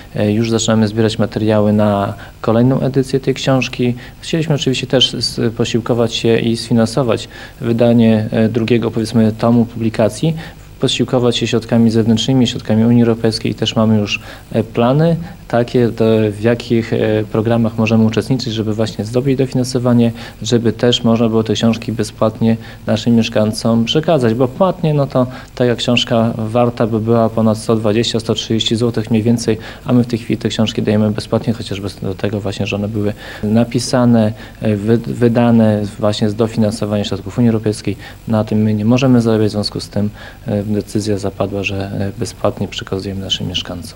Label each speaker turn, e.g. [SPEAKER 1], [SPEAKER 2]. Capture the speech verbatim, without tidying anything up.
[SPEAKER 1] Już zaczynamy zbierać materiały na kolejną edycję tej książki. Chcieliśmy oczywiście też posiłkować się i sfinansować wydanie drugiego, powiedzmy, tomu publikacji, posiłkować się środkami zewnętrznymi, środkami Unii Europejskiej. Też mamy już plany takie, w jakich programach możemy uczestniczyć, żeby właśnie zdobyć dofinansowanie, żeby też można było te książki bezpłatnie naszym mieszkańcom przekazać, bo płatnie, no to taka książka warta by była ponad sto dwadzieścia do stu trzydziestu złotych mniej więcej, a my w tej chwili te książki dajemy bezpłatnie, chociażby do tego właśnie, że one były napisane, wy, wydane właśnie z dofinansowania środków Unii Europejskiej. Na tym my nie możemy zarabiać, w związku z tym decyzja zapadła, że bezpłatnie przekazujemy naszym mieszkańcom.